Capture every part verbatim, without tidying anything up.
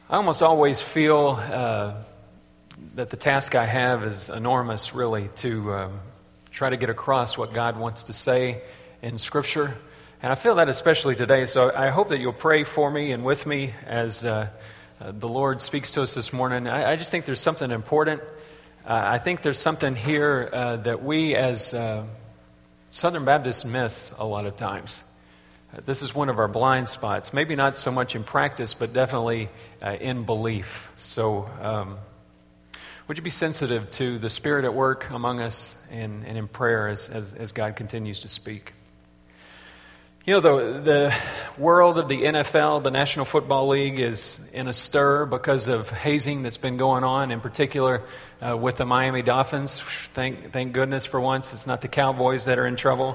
I almost always feel uh, that the task I have is enormous, really, to um, try to get across what God wants to say in Scripture. And I feel that especially today, so I hope that you'll pray for me and with me as uh, uh, the Lord speaks to us this morning. I, I just think there's something important. Uh, I think there's something here uh, that we as uh, Southern Baptists miss a lot of times. Uh, this is one of our blind spots. Maybe not so much in practice, but definitely uh, in belief. So um, would you be sensitive to the Spirit at work among us and, and in prayer as, as, as God continues to speak? You know, the, the world of the N F L, the National Football League, is in a stir because of hazing that's been going on, in particular uh, with the Miami Dolphins. Thank, thank goodness for once it's not the Cowboys that are in trouble.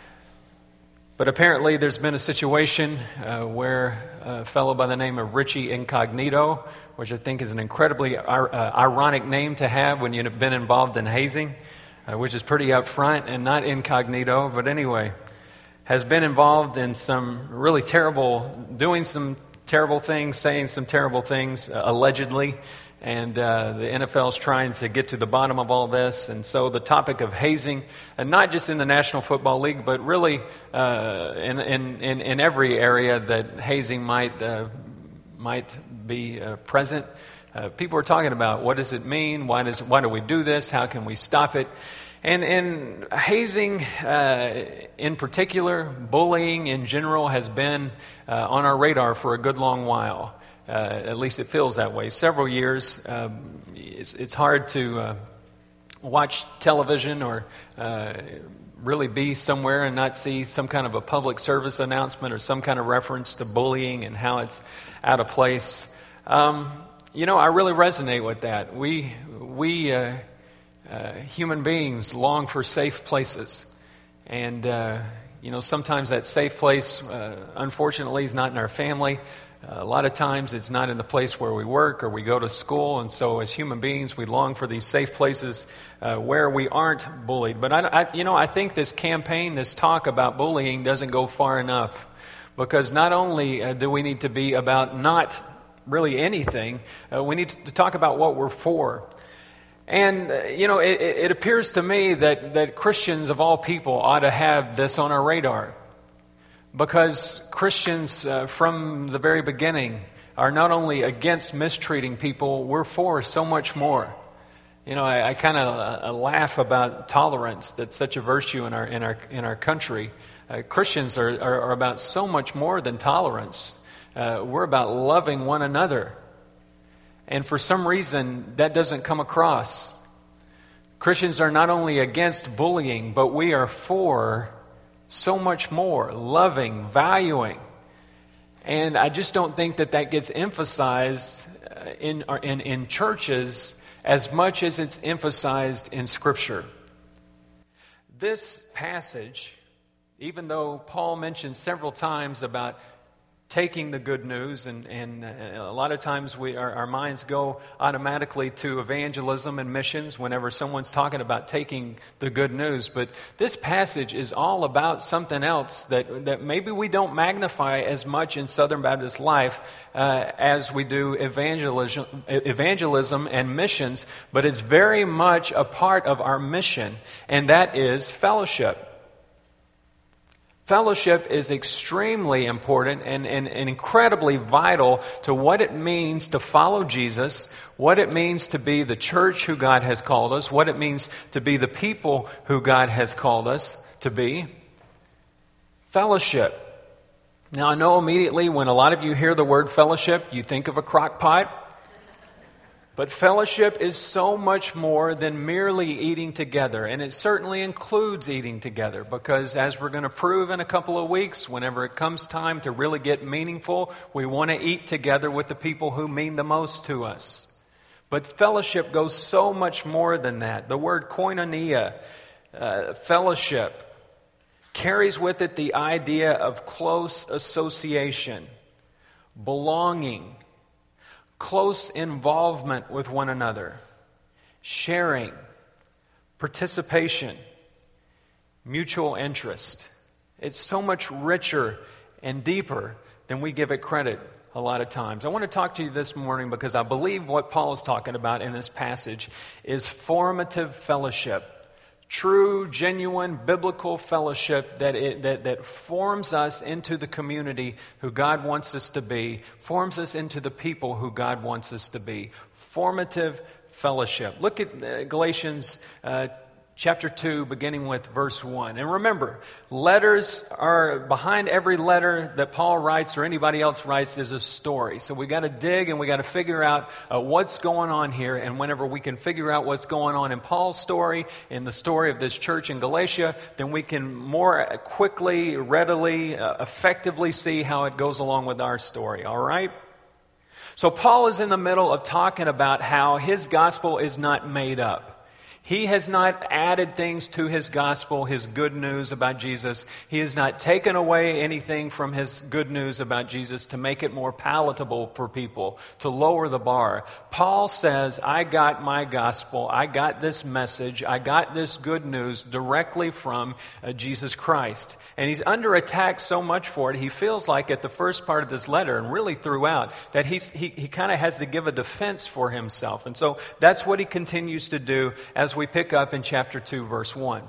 But apparently there's been a situation uh, where a fellow by the name of Richie Incognito, which I think is an incredibly ir- uh, ironic name to have when you've been involved in hazing, uh, which is pretty upfront and not incognito, but anyway, has been involved in some really terrible, doing some terrible things, saying some terrible things, uh, allegedly. And uh, the N F L is trying to get to the bottom of all this. And so the topic of hazing, and not just in the National Football League, but really uh, in, in, in, in every area that hazing might, uh, might be uh, present. Uh, people are talking about, what does it mean? Why does why do we do this? How can we stop it? And, and hazing uh, in particular, bullying in general, has been uh, on our radar for a good long while. Uh, at least it feels that way. Several years. Um, it's, it's hard to uh, watch television or uh, really be somewhere and not see some kind of a public service announcement or some kind of reference to bullying and how it's out of place. Um, you know, I really resonate with that. We we uh, uh, human beings long for safe places, and uh, you know, sometimes that safe place, uh, unfortunately, is not in our family. Uh, a lot of times it's not in the place where we work or we go to school, and so as human beings we long for these safe places uh, where we aren't bullied. But I, I, you know, I think this campaign, this talk about bullying doesn't go far enough, because not only uh, do we need to be about not really anything, uh, we need to talk about what we're for. And, uh, you know, it, it appears to me that, that Christians of all people ought to have this on our radar. Because Christians, uh, from the very beginning, are not only against mistreating people, we're for so much more. You know, I, I kind of uh, laugh about tolerance. That's such a virtue in our in our in our country. Uh, Christians are, are are about so much more than tolerance. Uh, we're about loving one another, and for some reason that doesn't come across. Christians are not only against bullying, but we are for so much more, loving, valuing. And I just don't think that that gets emphasized in, in, in churches as much as it's emphasized in Scripture. This passage, even though Paul mentions several times about taking the good news, and, and a lot of times we our, our minds go automatically to evangelism and missions whenever someone's talking about taking the good news. But this passage is all about something else that, that maybe we don't magnify as much in Southern Baptist life uh, as we do evangelism, evangelism and missions, but it's very much a part of our mission, and that is fellowship. Fellowship is extremely important and, and, and incredibly vital to what it means to follow Jesus, what it means to be the church who God has called us, what it means to be the people who God has called us to be. Fellowship. Now, I know immediately when a lot of you hear the word fellowship, you think of a crock pot. But fellowship is so much more than merely eating together, and it certainly includes eating together, because as we're going to prove in a couple of weeks, whenever it comes time to really get meaningful, we want to eat together with the people who mean the most to us. But fellowship goes so much more than that. The word koinonia, uh, fellowship, carries with it the idea of close association, belonging, close involvement with one another, sharing, participation, mutual interest. It's so much richer and deeper than we give it credit a lot of times. I want to talk to you this morning because I believe what Paul is talking about in this passage is formative fellowship. True, genuine, biblical fellowship that, it, that that forms us into the community who God wants us to be, forms us into the people who God wants us to be. Formative fellowship. Look at uh, Galatians uh, chapter two, beginning with verse one. And remember, letters are, behind every letter that Paul writes or anybody else writes is a story. So we got to dig and we got to figure out uh, what's going on here. And whenever we can figure out what's going on in Paul's story, in the story of this church in Galatia, then we can more quickly, readily, uh, effectively see how it goes along with our story. All right? So Paul is in the middle of talking about how his gospel is not made up. He has not added things to his gospel, his good news about Jesus. He has not taken away anything from his good news about Jesus to make it more palatable for people, to lower the bar. Paul says, I got my gospel, I got this message, I got this good news directly from uh, Jesus Christ. And he's under attack so much for it, he feels like at the first part of this letter, and really throughout, that he's, he, he kind of has to give a defense for himself. And so that's what he continues to do as we pick up in chapter two, verse one.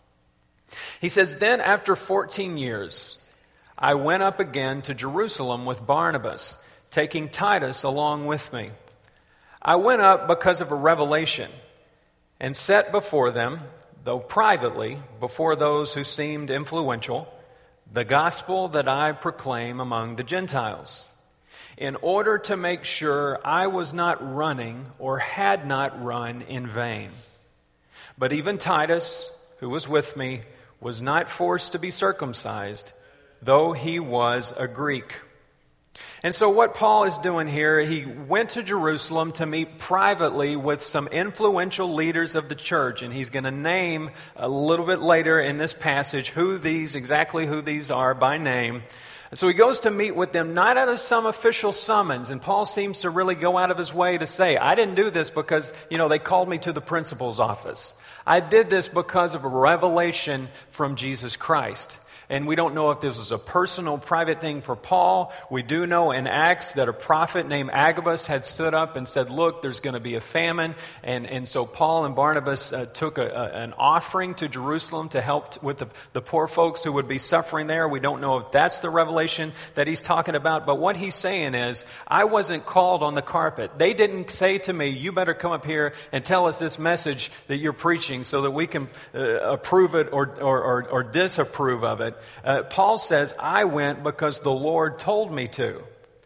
He says, Then after fourteen years, I went up again to Jerusalem with Barnabas, taking Titus along with me. I went up because of a revelation and set before them, though privately, before those who seemed influential, the gospel that I proclaim among the Gentiles, in order to make sure I was not running or had not run in vain. But even Titus, who was with me, was not forced to be circumcised, though he was a Greek. And so what Paul is doing here, he went to Jerusalem to meet privately with some influential leaders of the church. And he's going to name a little bit later in this passage who these, exactly who these are by name. So he goes to meet with them, not out of some official summons. And Paul seems to really go out of his way to say, I didn't do this because, you know, they called me to the principal's office. I did this because of a revelation from Jesus Christ. And we don't know if this was a personal, private thing for Paul. We do know in Acts that a prophet named Agabus had stood up and said, look, there's going to be a famine. And, and so Paul and Barnabas uh, took a, a, an offering to Jerusalem to help t- with the, the poor folks who would be suffering there. We don't know if that's the revelation that he's talking about. But what he's saying is, I wasn't called on the carpet. They didn't say to me, you better come up here and tell us this message that you're preaching so that we can uh, approve it or, or, or, or disapprove of it. Uh, Paul says, I went because the Lord told me to.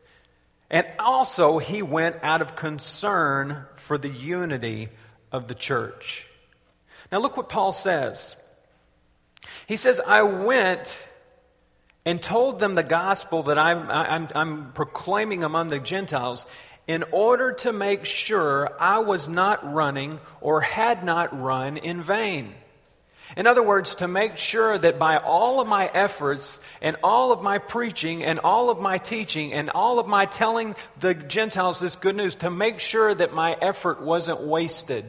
And also, he went out of concern for the unity of the church. Now, look what Paul says. He says, I went and told them the gospel that I'm, I'm, I'm proclaiming among the Gentiles in order to make sure I was not running or had not run in vain. In other words, to make sure that by all of my efforts and all of my preaching and all of my teaching and all of my telling the Gentiles this good news, to make sure that my effort wasn't wasted.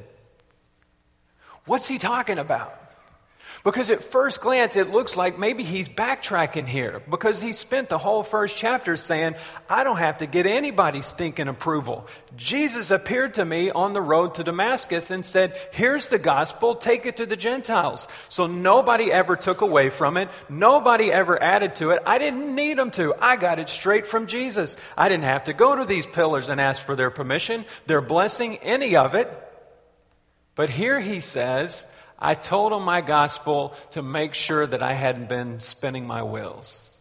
What's he talking about? Because at first glance, it looks like maybe he's backtracking here, because he spent the whole first chapter saying, I don't have to get anybody's stinking approval. Jesus appeared to me on the road to Damascus and said, here's the gospel, take it to the Gentiles. So nobody ever took away from it. Nobody ever added to it. I didn't need them to. I got it straight from Jesus. I didn't have to go to these pillars and ask for their permission, their blessing, any of it. But here he says, I told them my gospel to make sure that I hadn't been spinning my wheels.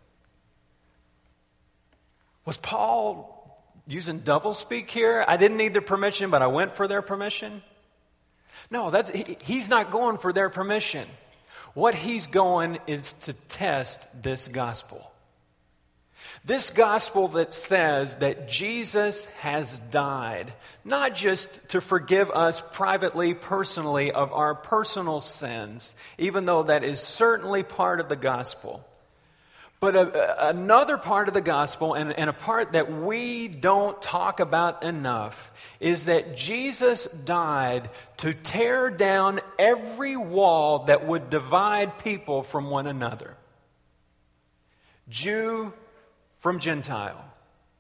Was Paul using doublespeak here? I didn't need their permission, but I went for their permission? No, that's he, he's not going for their permission. What he's going is to test this gospel. This gospel that says that Jesus has died, not just to forgive us privately, personally, of our personal sins, even though that is certainly part of the gospel, but a, another part of the gospel, and, and a part that we don't talk about enough, is that Jesus died to tear down every wall that would divide people from one another. Jew from Gentile,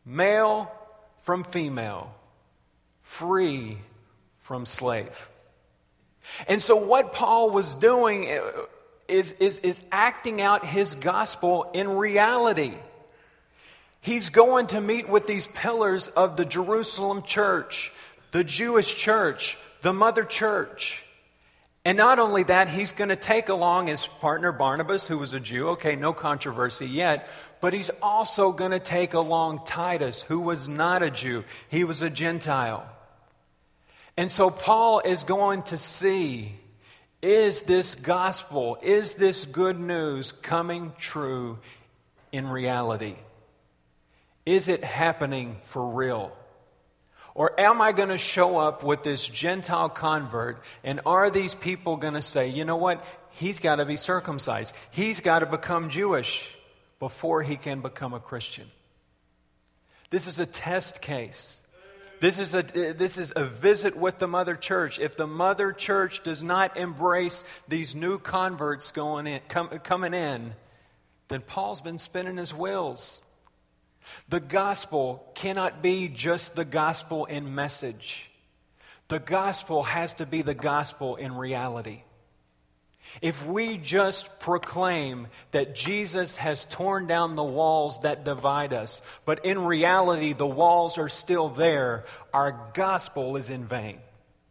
male from female, free from slave. And so what Paul was doing is, is, is acting out his gospel in reality. He's going to meet with these pillars of the Jerusalem church, the Jewish church, the mother church. And not only that, he's going to take along his partner Barnabas, who was a Jew. Okay, no controversy yet. But he's also going to take along Titus, who was not a Jew. He was a Gentile. And so Paul is going to see, is this gospel, is this good news coming true in reality? Is it happening for real? Or am I going to show up with this Gentile convert, and are these people going to say, you know what, he's got to be circumcised. He's got to become Jewish before he can become a Christian. This is a test case. This is a, this is a visit with the mother church. If the mother church does not embrace these new converts going in, com, coming in, then Paul's been spinning his wheels. The gospel cannot be just the gospel in message. The gospel has to be the gospel in reality. If we just proclaim that Jesus has torn down the walls that divide us, but in reality the walls are still there, our gospel is in vain.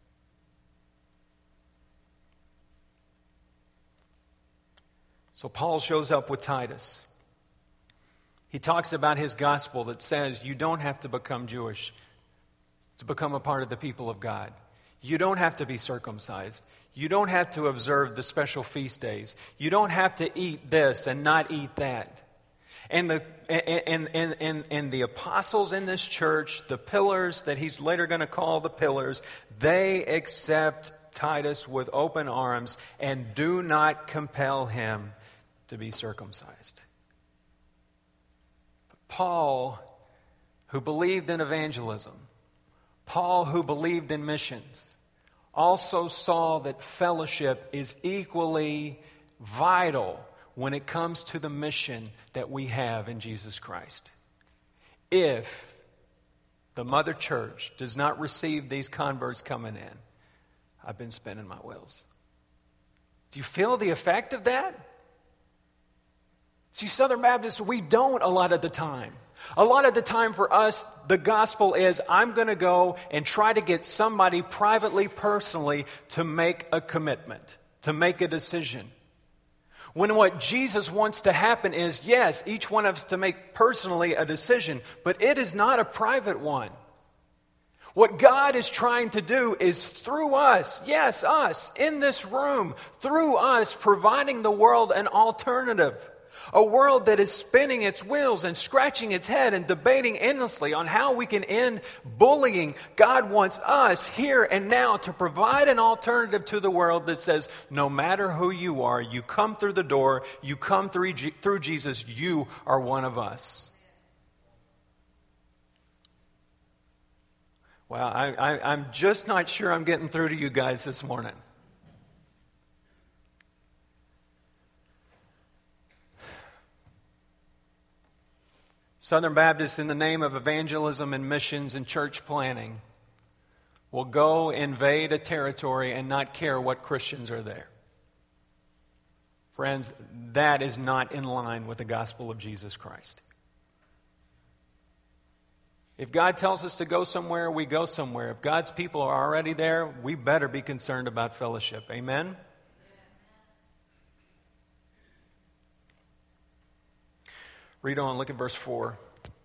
So Paul shows up with Titus. He talks about his gospel that says you don't have to become Jewish to become a part of the people of God. You don't have to be circumcised. You don't have to observe the special feast days. You don't have to eat this and not eat that. And the and, and, and, and the apostles in this church, the pillars that he's later going to call the pillars, they accept Titus with open arms and do not compel him to be circumcised. Paul, who believed in evangelism, Paul, who believed in missions, also saw that fellowship is equally vital when it comes to the mission that we have in Jesus Christ. If the mother church does not receive these converts coming in, I've been spinning my wheels. Do you feel the effect of that? See, Southern Baptists, we don't a lot of the time. A lot of the time for us, the gospel is, I'm going to go and try to get somebody privately, personally, to make a commitment, to make a decision. When what Jesus wants to happen is, yes, each one of us to make personally a decision, but it is not a private one. What God is trying to do is through us, yes, us, in this room, through us, providing the world an alternative. A world that is spinning its wheels and scratching its head and debating endlessly on how we can end bullying. God wants us here and now to provide an alternative to the world that says, no matter who you are, you come through the door, you come through, through Jesus, you are one of us. Well, I, I, I'm just not sure I'm getting through to you guys this morning. Southern Baptists, in the name of evangelism and missions and church planning, will go invade a territory and not care what Christians are there. Friends, that is not in line with the gospel of Jesus Christ. If God tells us to go somewhere, we go somewhere. If God's people are already there, we better be concerned about fellowship. Amen? Read on, look at verse four.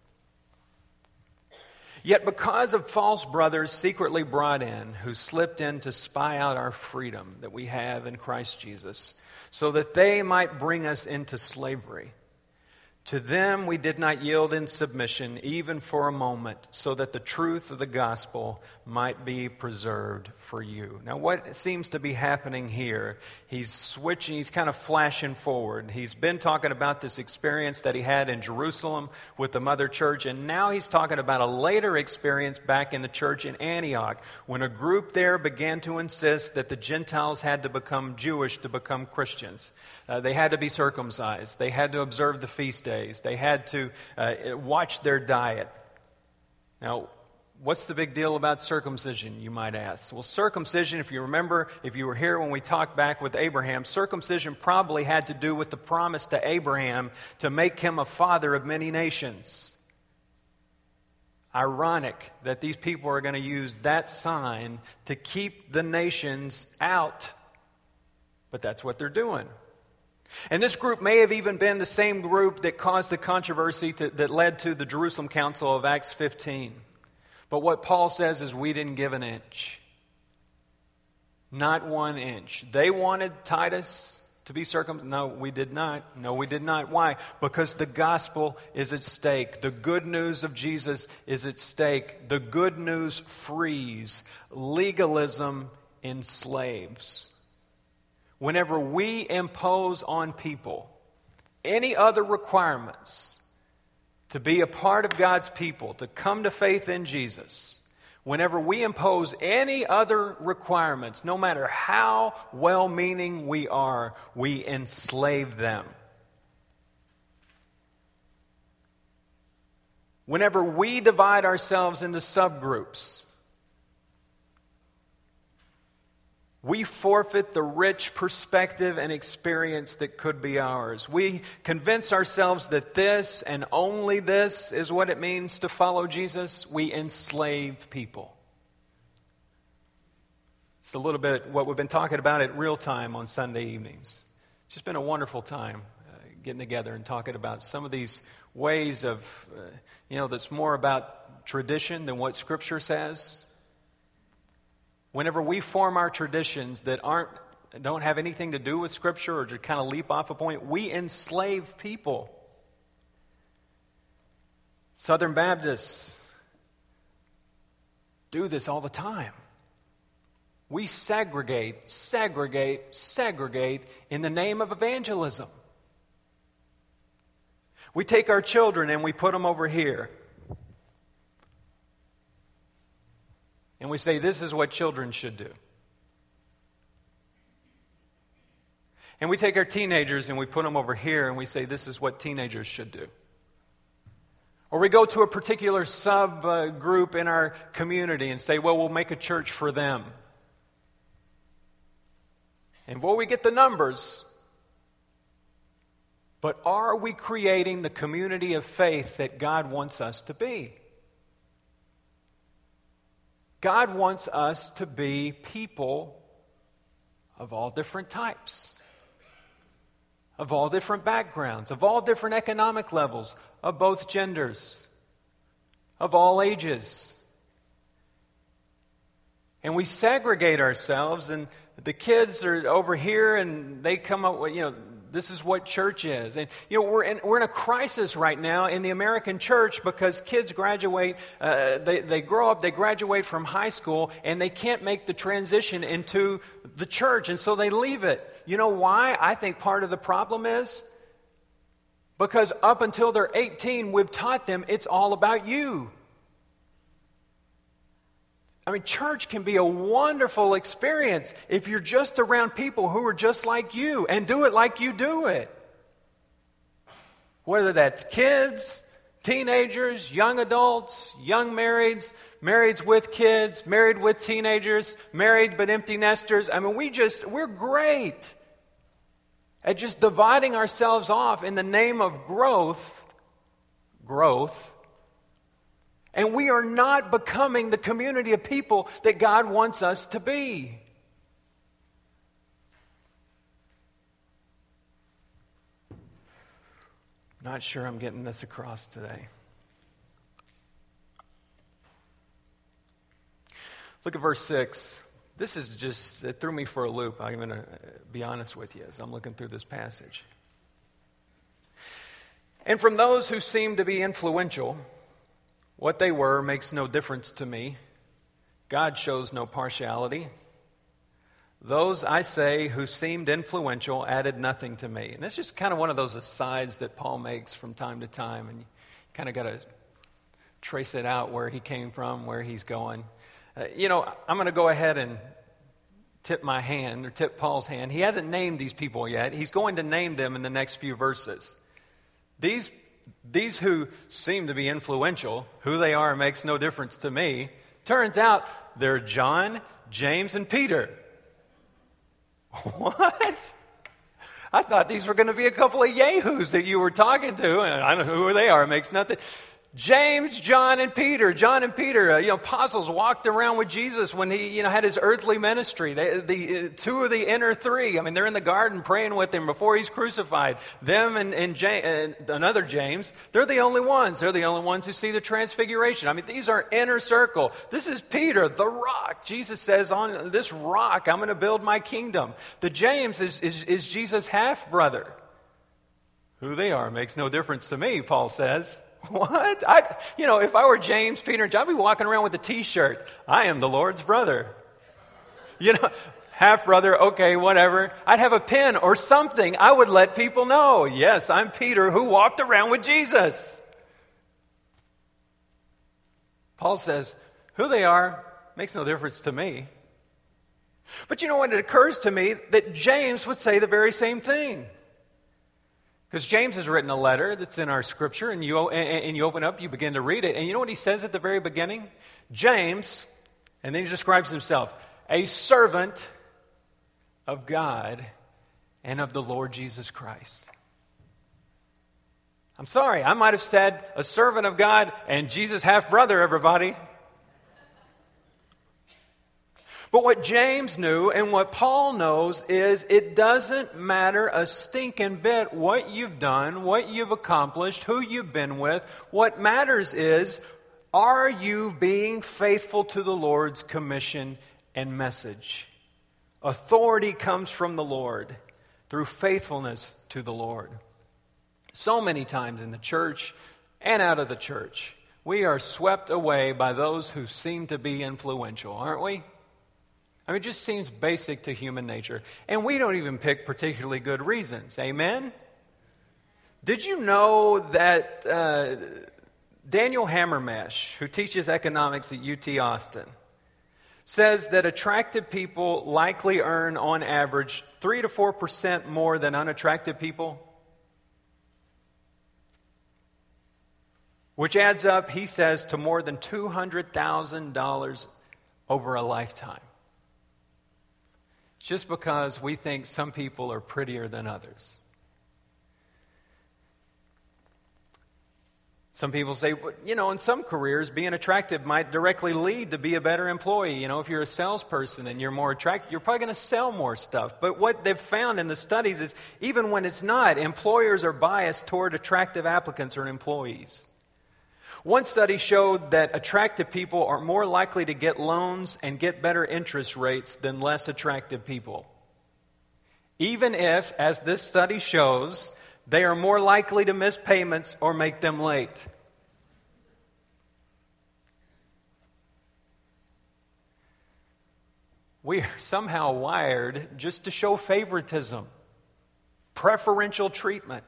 Yet because of false brothers secretly brought in, who slipped in to spy out our freedom that we have in Christ Jesus, so that they might bring us into slavery, to them we did not yield in submission, even for a moment, so that the truth of the gospel might be preserved for you. Now, what seems to be happening here, he's switching, he's kind of flashing forward. He's been talking about this experience that he had in Jerusalem with the mother church, and now he's talking about a later experience back in the church in Antioch, when a group there began to insist that the Gentiles had to become Jewish to become Christians. Uh, they had to be circumcised. They had to observe the feast days. They had to uh, watch their diet. Now, what's the big deal about circumcision, you might ask? Well, circumcision, if you remember, if you were here when we talked back with Abraham, circumcision probably had to do with the promise to Abraham to make him a father of many nations. Ironic that these people are going to use that sign to keep the nations out. But that's what they're doing. And this group may have even been the same group that caused the controversy to, that led to the Jerusalem Council of Acts fifteen. But what Paul says is we didn't give an inch. Not one inch. They wanted Titus to be circumcised. No, we did not. No, we did not. Why? Because the gospel is at stake. The good news of Jesus is at stake. The good news frees. Legalism enslaves. Whenever we impose on people any other requirements to be a part of God's people, to come to faith in Jesus, whenever we impose any other requirements, no matter how well-meaning we are, we enslave them. Whenever we divide ourselves into subgroups, we forfeit the rich perspective and experience that could be ours. We convince ourselves that this and only this is what it means to follow Jesus. We enslave people. It's a little bit what we've been talking about at Real Time on Sunday evenings. It's just been a wonderful time uh, getting together and talking about some of these ways of, uh, you know, that's more about tradition than what Scripture says. Whenever we form our traditions that aren't, don't have anything to do with Scripture or to kind of leap off a point, we enslave people. Southern Baptists do this all the time. We segregate, segregate, segregate in the name of evangelism. We take our children and we put them over here. And we say, this is what children should do. And we take our teenagers and we put them over here and we say, this is what teenagers should do. Or we go to a particular subgroup in our community and say, well, we'll make a church for them. And well, we get the numbers. But are we creating the community of faith that God wants us to be? God wants us to be people of all different types, of all different backgrounds, of all different economic levels, of both genders, of all ages. And we segregate ourselves, and the kids are over here, and they come up with, you know, this is what church is. And, you know, we're in, we're in a crisis right now in the American church because kids graduate, uh, they, they grow up, they graduate from high school, and they can't make the transition into the church, and so they leave it. You know why? I think part of the problem is because up until they're eighteen, we've taught them it's all about you. I mean, church can be a wonderful experience if you're just around people who are just like you and do it like you do it. Whether that's kids, teenagers, young adults, young marrieds, marrieds with kids, married with teenagers, married but empty nesters. I mean, we just, we're great at just dividing ourselves off in the name of growth, growth, and we are not becoming the community of people that God wants us to be. Not sure I'm getting this across today. Look at verse six. This is just, it threw me for a loop. I'm going to be honest with you as I'm looking through this passage. And from those who seem to be influential, what they were makes no difference to me. God shows no partiality. Those, I say, who seemed influential added nothing to me. And it's just kind of one of those asides that Paul makes from time to time. And you kind of got to trace it out where he came from, where he's going. Uh, you know, I'm going to go ahead and tip my hand, or tip Paul's hand. He hasn't named these people yet. He's going to name them in the next few verses. These these who seem to be influential, who they are makes no difference to me. Turns out they're John, James, and Peter. What? I thought these were going to be a couple of yahoos that you were talking to, and I don't know who they are. It makes nothing. James, John, and Peter. John and Peter, uh, you know, apostles walked around with Jesus when he, you know, had his earthly ministry. They, the uh, two of the inner three. I mean, they're in the garden praying with him before he's crucified. Them and, and James, uh, another James, they're the only ones. They're the only ones who see the transfiguration. I mean, these are inner circle. This is Peter, the rock. Jesus says, on this rock, I'm going to build my kingdom. The James is, is, is Jesus' half-brother. Who they are makes no difference to me, Paul says. What? I, you know, if I were James, Peter, and John, I'd be walking around with a T-shirt. I am the Lord's brother. You know, half brother, okay, whatever. I'd have a pin or something. I would let people know, yes, I'm Peter who walked around with Jesus. Paul says, who they are makes no difference to me. But you know what? It occurs to me that James would say the very same thing. Because James has written a letter that's in our scripture, and you, and you open up, you begin to read it, and you know what he says at the very beginning? James, and then he describes himself, a servant of God and of the Lord Jesus Christ. I'm sorry, I might have said a servant of God and Jesus' half-brother, everybody. But what James knew and what Paul knows is it doesn't matter a stinking bit what you've done, what you've accomplished, who you've been with. What matters is, are you being faithful to the Lord's commission and message? Authority comes from the Lord through faithfulness to the Lord. So many times in the church and out of the church, we are swept away by those who seem to be influential, aren't we? I mean, it just seems basic to human nature. And we don't even pick particularly good reasons. Amen? Did you know that uh, Daniel Hammermesh, who teaches economics at U T Austin, says that attractive people likely earn, on average, three to four percent more than unattractive people? Which adds up, he says, to more than two hundred thousand dollars over a lifetime. Just because we think some people are prettier than others. Some people say, you know, in some careers, being attractive might directly lead to be a better employee. You know, if you're a salesperson and you're more attractive, you're probably going to sell more stuff. But what they've found in the studies is even when it's not, employers are biased toward attractive applicants or employees. One study showed that attractive people are more likely to get loans and get better interest rates than less attractive people. Even if, as this study shows, they are more likely to miss payments or make them late. We are somehow wired just to show favoritism, preferential treatment.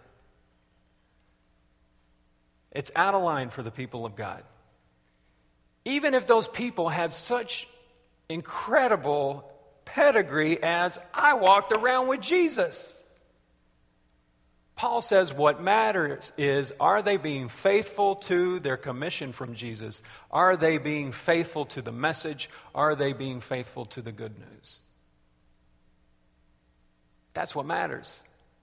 It's out of line for the people of God. Even if those people have such incredible pedigree as I walked around with Jesus. Paul says what matters is, are they being faithful to their commission from Jesus? Are they being faithful to the message? Are they being faithful to the good news? That's what matters.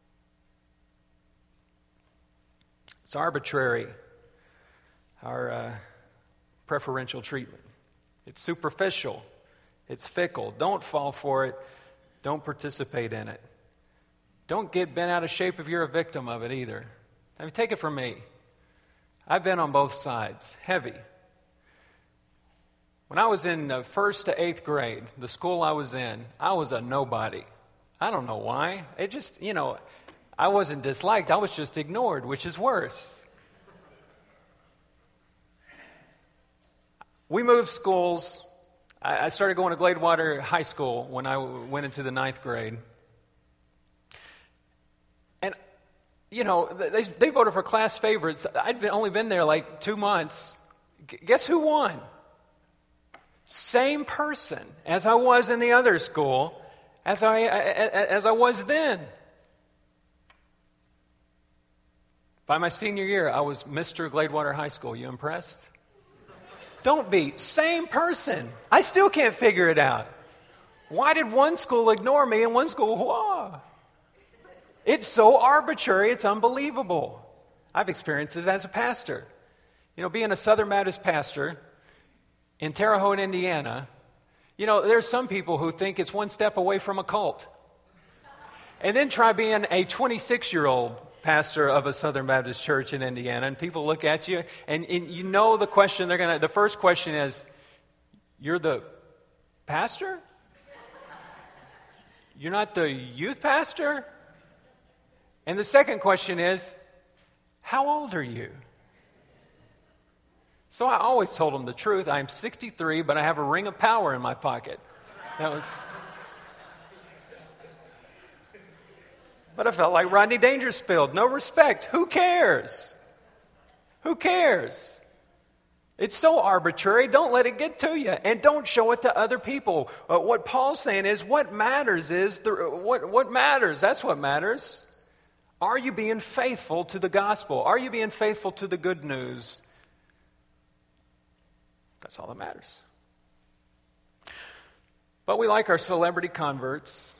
It's arbitrary, our uh, preferential treatment. It's superficial. It's fickle. Don't fall for it. Don't participate in it. Don't get bent out of shape if you're a victim of it either. I mean, take it from me. I've been on both sides. Heavy. When I was in uh, first to eighth grade, the school I was in, I was a nobody. I don't know why. It just, you know, I wasn't disliked. I was just ignored, which is worse. We moved schools. I started going to Gladewater High School when I went into the ninth grade. And, you know, they, they voted for class favorites. I'd been, only been there like two months. G- guess who won? Same person as I was in the other school as I, as I was then. By my senior year, I was Mister Gladewater High School. You impressed? Don't be. Same person. I still can't figure it out. Why did one school ignore me and one school, whoa? It's so arbitrary, it's unbelievable. I've experienced this as a pastor. You know, being a Southern Baptist pastor in Terre Haute, Indiana, you know, there's some people who think it's one step away from a cult. And then try being a twenty-six-year-old pastor of a Southern Baptist church in Indiana, and people look at you, and, and you know the question they're going to, the first question is, you're the pastor? You're not the youth pastor? And the second question is, how old are you? So I always told them the truth. I'm sixty-three, but I have a ring of power in my pocket. That was... But I felt like Rodney Dangerfield. No respect. Who cares? Who cares? It's so arbitrary. Don't let it get to you. And don't show it to other people. Uh, what Paul's saying is what matters is, the, what, what matters, that's what matters. Are you being faithful to the gospel? Are you being faithful to the good news? That's all that matters. But we like our celebrity converts.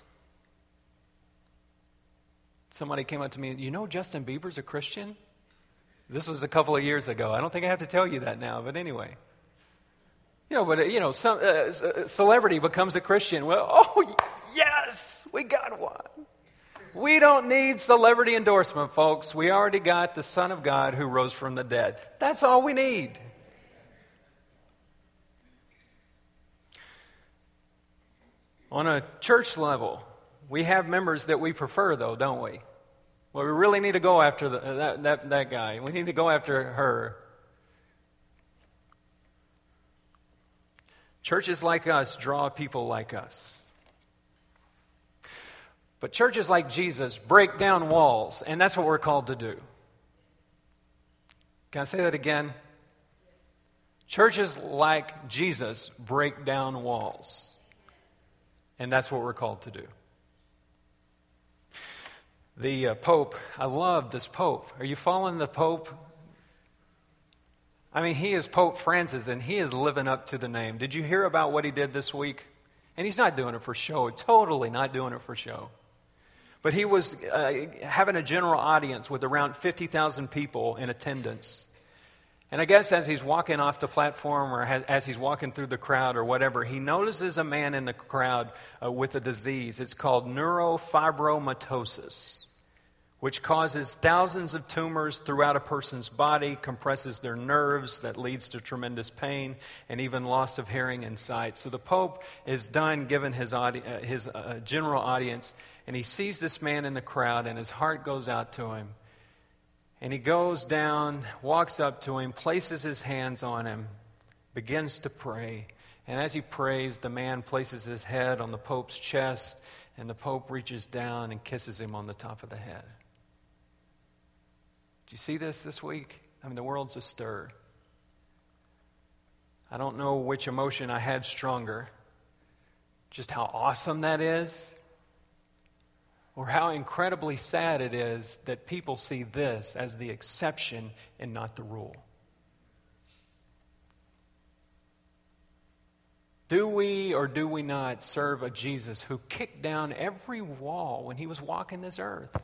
Somebody came up to me, you know Justin Bieber's a Christian? This was a couple of years ago. I don't think I have to tell you that now, but anyway. You know, but, you know, some uh, celebrity becomes a Christian. Well, oh, yes, we got one. We don't need celebrity endorsement, folks. We already got the Son of God who rose from the dead. That's all we need. On a church level, we have members that we prefer, though, don't we? Well, we really need to go after the, that, that, that guy. We need to go after her. Churches like us draw people like us. But churches like Jesus break down walls, and that's what we're called to do. Can I say that again? Churches like Jesus break down walls, and that's what we're called to do. The uh, Pope, I love this Pope. Are you following the Pope? I mean, he is Pope Francis, and he is living up to the name. Did you hear about what he did this week? And he's not doing it for show. Totally not doing it for show. But he was uh, having a general audience with around fifty thousand people in attendance. And I guess as he's walking off the platform or has, as he's walking through the crowd or whatever, he notices a man in the crowd uh, with a disease. It's called neurofibromatosis, which causes thousands of tumors throughout a person's body, compresses their nerves, that leads to tremendous pain, and even loss of hearing and sight. So the Pope is done giving his, audi- uh, his uh, general audience, and he sees this man in the crowd, and his heart goes out to him. And he goes down, walks up to him, places his hands on him, begins to pray. And as he prays, the man places his head on the Pope's chest, and the Pope reaches down and kisses him on the top of the head. Did you see this this week? I mean, the world's astir. I don't know which emotion I had stronger. Just how awesome that is, or how incredibly sad it is that people see this as the exception and not the rule. Do we or do we not serve a Jesus who kicked down every wall when he was walking this earth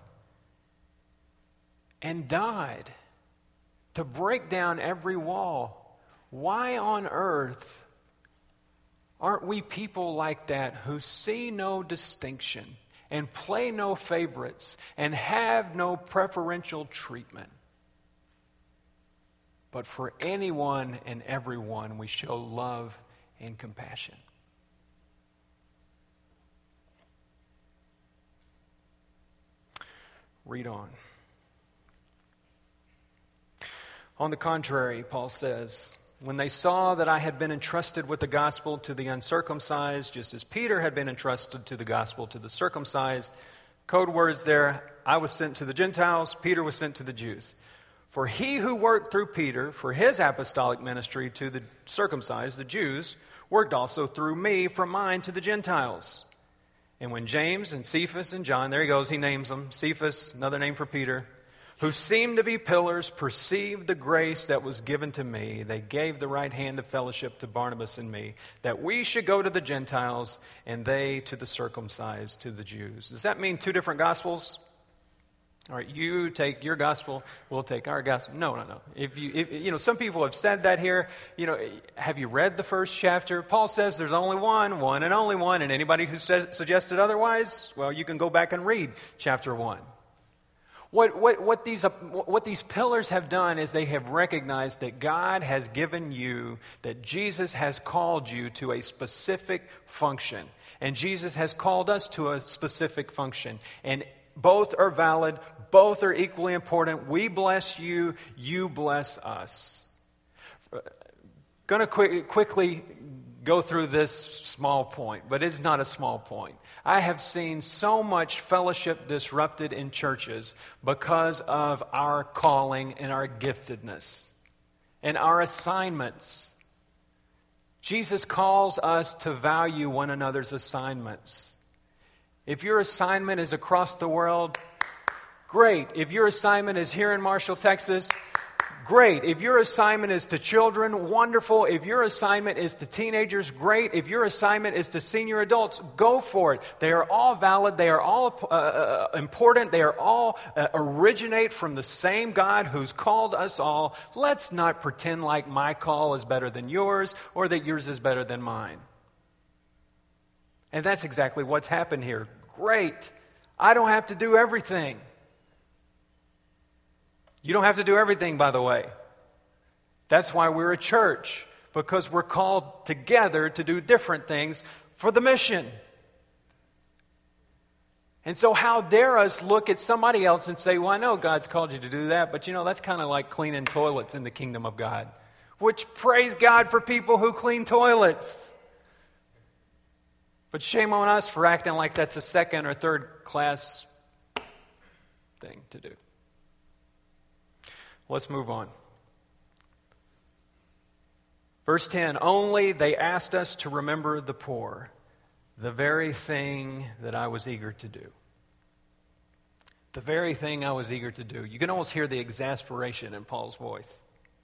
and died to break down every wall? Why on earth aren't we people like that who see no distinction and play no favorites and have no preferential treatment? But for anyone and everyone, we show love and compassion. Read on. On the contrary, Paul says, when they saw that I had been entrusted with the gospel to the uncircumcised, just as Peter had been entrusted to the gospel to the circumcised, code words there, I was sent to the Gentiles, Peter was sent to the Jews. For he who worked through Peter for his apostolic ministry to the circumcised, the Jews, worked also through me for mine to the Gentiles. And when James and Cephas and John, there he goes, he names them, Cephas, another name for Peter, who seemed to be pillars, perceived the grace that was given to me. They gave the right hand of fellowship to Barnabas and me, that we should go to the Gentiles, and they to the circumcised, to the Jews. Does that mean two different gospels? All right, you take your gospel, we'll take our gospel. No, no, no. If you, if, you know, some people have said that here. You know, have you read the first chapter? Paul says there's only one, one and only one, and anybody who says, suggested otherwise, well, you can go back and read chapter one. What, what, what, these, what these pillars have done is they have recognized that God has given you, that Jesus has called you to a specific function. And Jesus has called us to a specific function. And both are valid. Both are equally important. We bless you. You bless us. Going to quick, quickly go through this small point, but it's not a small point. I have seen so much fellowship disrupted in churches because of our calling and our giftedness and our assignments. Jesus calls us to value one another's assignments. If your assignment is across the world, great. If your assignment is here in Marshall, Texas, great. If your assignment is to children, wonderful. If your assignment is to teenagers, great. If your assignment is to senior adults, go for it. They are all valid. They are all uh, important. They are all uh, originate from the same God who's called us all. Let's not pretend like my call is better than yours or that yours is better than mine. And that's exactly what's happened here. Great. I don't have to do everything. You don't have to do everything, by the way. That's why we're a church, because we're called together to do different things for the mission. And so how dare us look at somebody else and say, well, I know God's called you to do that, but you know, that's kind of like cleaning toilets in the kingdom of God. Which, praise God for people who clean toilets. But shame on us for acting like that's a second or third class thing to do. Let's move on. Verse ten, only they asked us to remember the poor, the very thing that I was eager to do. The very thing I was eager to do. You can almost hear the exasperation in Paul's voice.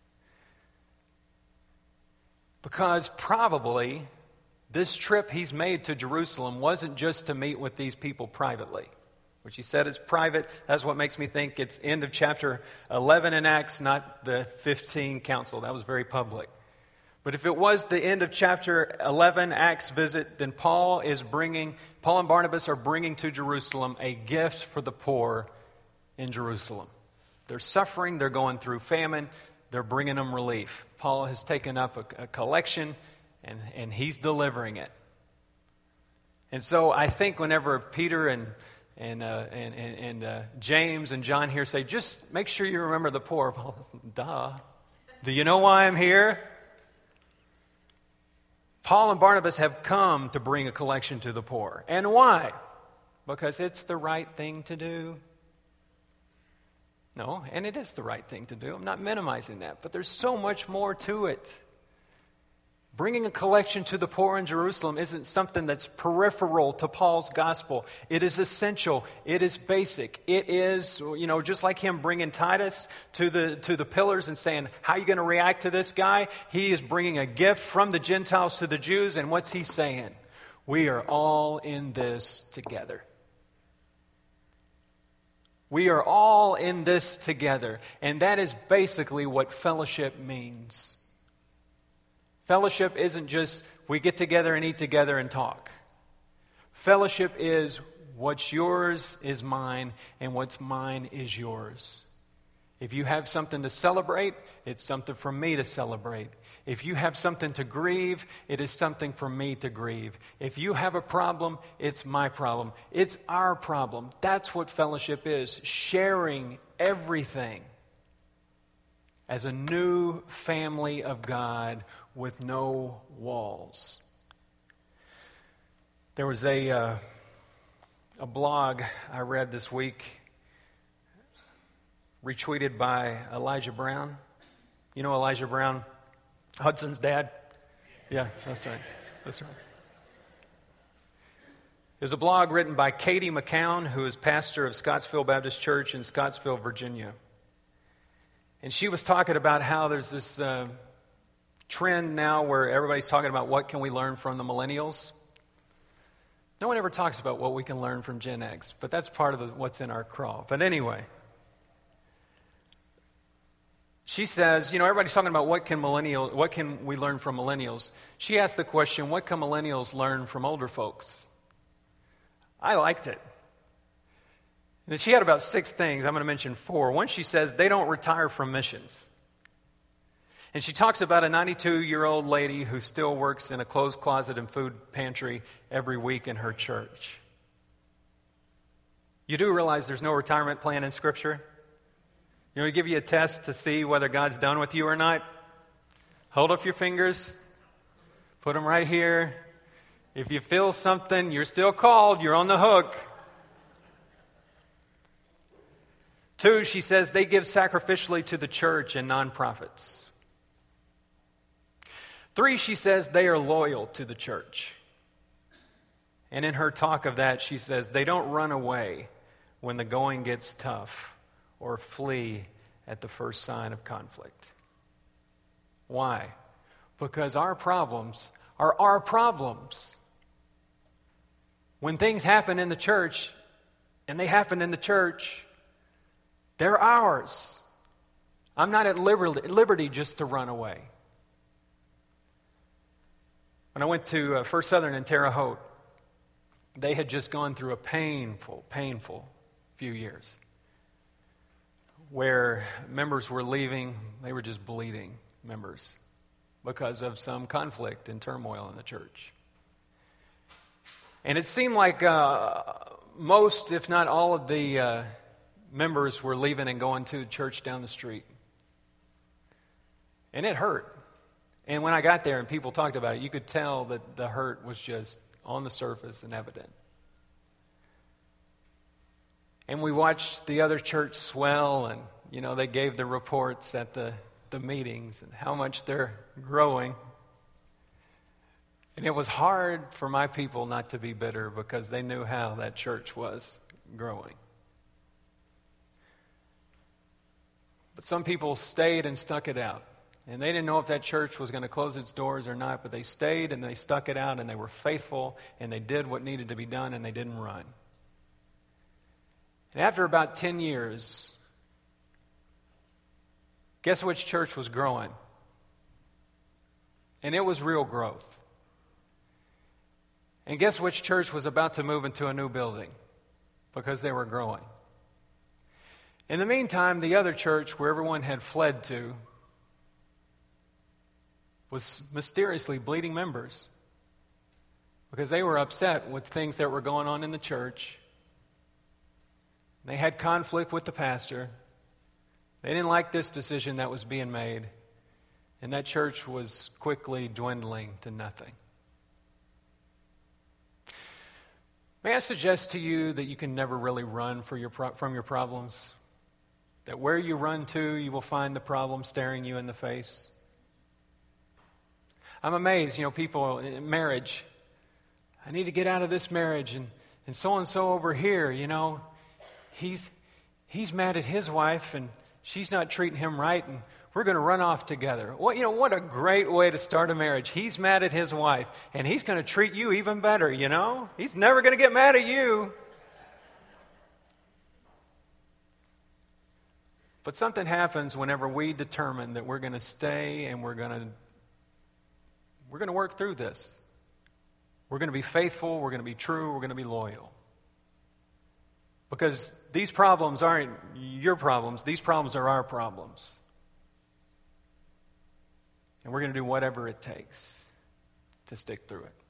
Because probably this trip he's made to Jerusalem wasn't just to meet with these people privately. Which he said is private. That's what makes me think it's end of chapter eleven in Acts, not the fifteen council. That was very public. But if it was the end of chapter eleven, Acts visit, then Paul is bringing, Paul and Barnabas are bringing to Jerusalem a gift for the poor in Jerusalem. They're suffering. They're going through famine. They're bringing them relief. Paul has taken up a, a collection, and, and he's delivering it. And so I think whenever Peter and And, uh, and, and, and uh, James and John here say, just make sure you remember the poor. Well, duh. Do you know why I'm here? Paul and Barnabas have come to bring a collection to the poor. And why? Because it's the right thing to do. No, and it is the right thing to do. I'm not minimizing that. But there's so much more to it. Bringing a collection to the poor in Jerusalem isn't something that's peripheral to Paul's gospel. It is essential. It is basic. It is, you know, just like him bringing Titus to the to the pillars and saying, how are you going to react to this guy? He is bringing a gift from the Gentiles to the Jews. And what's he saying? We are all in this together. We are all in this together. And that is basically what fellowship means. Fellowship isn't just we get together and eat together and talk. Fellowship is what's yours is mine and what's mine is yours. If you have something to celebrate, it's something for me to celebrate. If you have something to grieve, it is something for me to grieve. If you have a problem, it's my problem. It's our problem. That's what fellowship is, sharing everything as a new family of God with no walls. There was a uh, a blog I read this week, retweeted by Elijah Brown. You know Elijah Brown, Hudson's dad? Yeah, that's right. That's right. It was a blog written by Katie McCown, who is pastor of Scottsville Baptist Church in Scottsville, Virginia. And she was talking about how there's this uh, trend now where everybody's talking about what can we learn from the millennials. No one ever talks about what we can learn from Gen X, but that's part of the, what's in our crawl. But anyway, she says, you know, everybody's talking about what can millennial, what can we learn from millennials. She asked the question, what can millennials learn from older folks? I liked it. And she had about six things. I'm going to mention four. One, she says they don't retire from missions. And she talks about a ninety-two-year-old lady who still works in a clothes closet and food pantry every week in her church. You do realize there's no retirement plan in Scripture? You know, we give you a test to see whether God's done with you or not. Hold up your fingers. Put them right here. If you feel something, you're still called. You're on the hook. Two, she says they give sacrificially to the church and nonprofits. Three, she says they are loyal to the church. And in her talk of that, she says they don't run away when the going gets tough or flee at the first sign of conflict. Why? Because our problems are our problems. When things happen in the church, and they happen in the church, they're ours. I'm not at liberty just to run away. When I went to uh, First Southern in Terre Haute, they had just gone through a painful, painful few years where members were leaving. They were just bleeding, members, because of some conflict and turmoil in the church. And it seemed like uh, most, if not all of the uh, members were leaving and going to church down the street. And it hurt. And when I got there and people talked about it, you could tell that the hurt was just on the surface and evident. And we watched the other church swell, and, you know, they gave the reports at the, the meetings and how much they're growing. And it was hard for my people not to be bitter because they knew how that church was growing. But some people stayed and stuck it out. And they didn't know if that church was going to close its doors or not, but they stayed and they stuck it out and they were faithful and they did what needed to be done and they didn't run. And after about ten years, guess which church was growing? And it was real growth. And guess which church was about to move into a new building? Because they were growing. In the meantime, the other church where everyone had fled to was mysteriously bleeding members because they were upset with things that were going on in the church. They had conflict with the pastor. They didn't like this decision that was being made. And that church was quickly dwindling to nothing. May I suggest to you that you can never really run for your pro- from your problems? That where you run to, you will find the problem staring you in the face? I'm amazed, you know, people in marriage, I need to get out of this marriage, and, and so-and-so over here, you know, he's he's mad at his wife, and she's not treating him right, and we're going to run off together. What, you know, what a great way to start a marriage. He's mad at his wife, and he's going to treat you even better, you know? He's never going to get mad at you. But something happens whenever we determine that we're going to stay and we're going to We're going to work through this. We're going to be faithful. We're going to be true. We're going to be loyal. Because these problems aren't your problems. These problems are our problems. And we're going to do whatever it takes to stick through it.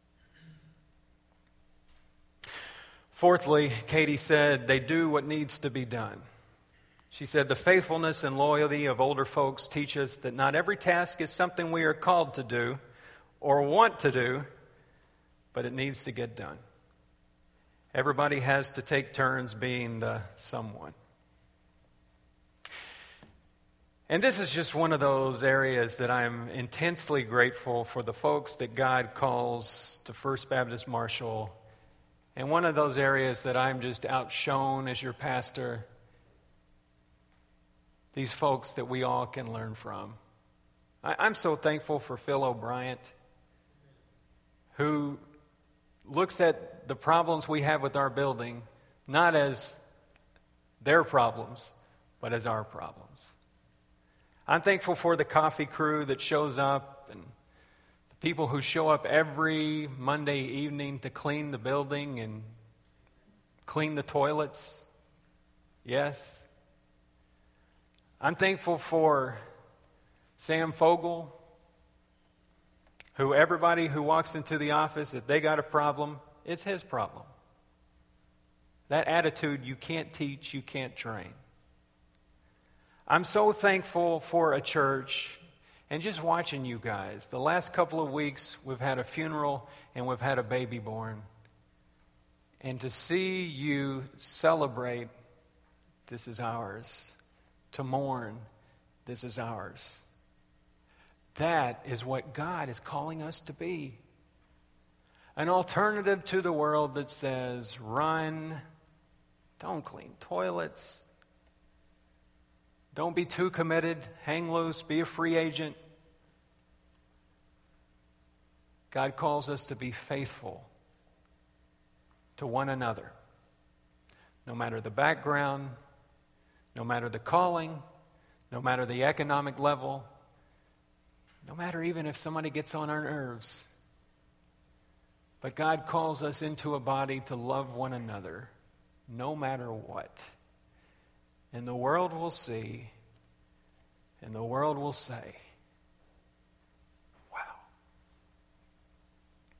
Fourthly, Katie said, they do what needs to be done. She said, the faithfulness and loyalty of older folks teach us that not every task is something we are called to do or want to do, but it needs to get done. Everybody has to take turns being the someone. And this is just one of those areas that I'm intensely grateful for the folks that God calls to First Baptist Marshall. And one of those areas that I'm just outshone as your pastor. these folks that we all can learn from. I, I'm so thankful for Phil O'Brien, who looks at the problems we have with our building not as their problems, but as our problems. I'm thankful for the coffee crew that shows up and the people who show up every Monday evening to clean the building and clean the toilets. Yes. I'm thankful for Sam Fogel, who everybody who walks into the office, if they got a problem, it's his problem. That attitude you can't teach, you can't train. I'm so thankful for a church and just watching you guys. The last couple of weeks, we've had a funeral and we've had a baby born. And to see you celebrate, this is ours. To mourn, this is ours. That is what God is calling us to be. An alternative to the world that says, run, don't clean toilets, don't be too committed, hang loose, be a free agent. God calls us to be faithful to one another. No matter the background, no matter the calling, no matter the economic level, no matter even if somebody gets on our nerves. But God calls us into a body to love one another, no matter what. And the world will see, and the world will say,